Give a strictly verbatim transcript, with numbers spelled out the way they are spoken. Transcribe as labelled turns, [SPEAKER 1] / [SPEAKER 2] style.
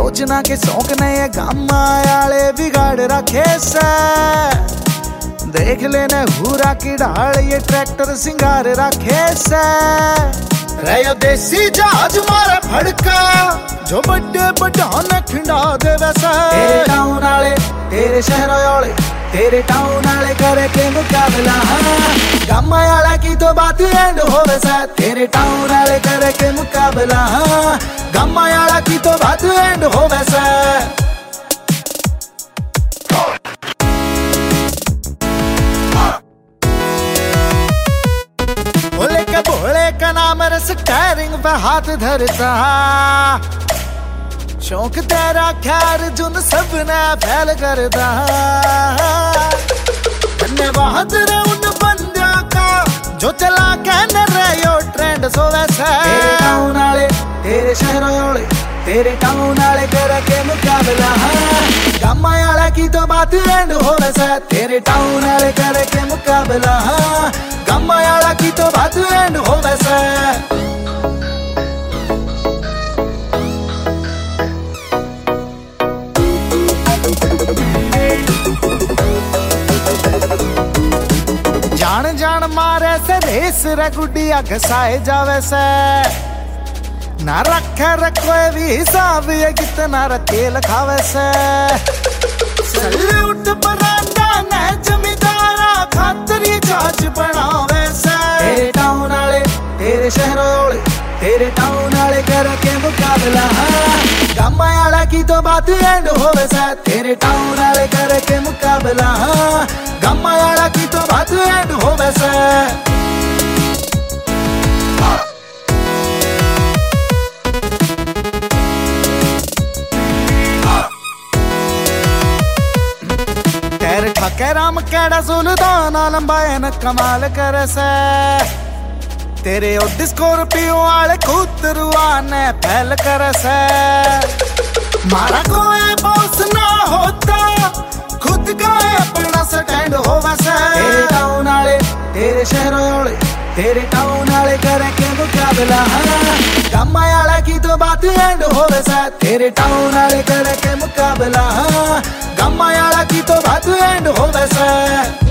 [SPEAKER 1] मोचना के शौक ने ये गामा आले बिगाड़ रखे से। देख लेने हुरा की ढाल ये ट्रैक्टर सिंगार रखे से। रहो देसी जहाज मारे फड़का जो बड़े बड़ाने खिंडा दे वैसे। तेरे टाउन आले तेरे शहर वाले तेरे टाउन आले करे के मुकाबला। गामा आला की तो बात एंड हो वैसे। तेरे टाउन आले करे के मुकाबला। गामा आला की तो बात एंड हो वैसे। भोले का भोले का नाम स्टीयरिंग पे हाथ धरता। शौक तेरा खैर जुन सबने फैल करता। धन्यवाद रे उन बंदिया का जो चला कहने रहे ट्रेंड सो वैसे। तेरे टाउन आले तेरे शहर वाले तेरे टाउन आले करे के मुकाबला। गामा आला की तो बात एंड हो वैसे। तेरे टाउन आले करे के मुकाबला। गामा आला की तो बात एंड हो वैसे। जान जान मारे से रेस रे गुडिया घसाए जावे से। ना रखे रे कोई भी हिसाब ये कितना रे तेल खावे से। सल्यूट बरांडा ने जमींदारा खातर ये जहाज बनावे से। तेरे टाउन आले तेरे शहर वाले तेरे टाउन आले करे के मुकाबला। गामा आला की तो बात एंड हो वैसे। तेरे टाउन आले करे के मुकाबला। गामा आला की तो बात एंड हो वैसे। तेरे ठाके राम केड़ा सुल्तान लंबाए न कमाल करे से। तेरे ओडी स्कॉर्पियो वाले कूतरुआ ने फैल करे से। मारा कोई बॉस ना होता खुद का अपना स्टैंड हो वैसे। तेरे टाउन आले तेरे शहर वाले तेरे टाउन आले करे के मुकाबला। गामा आला की तो बात एंड हो वैसे। तेरे टाउन आले करे के मुकाबला। गामा आला की तो बात एंड हो वैसे।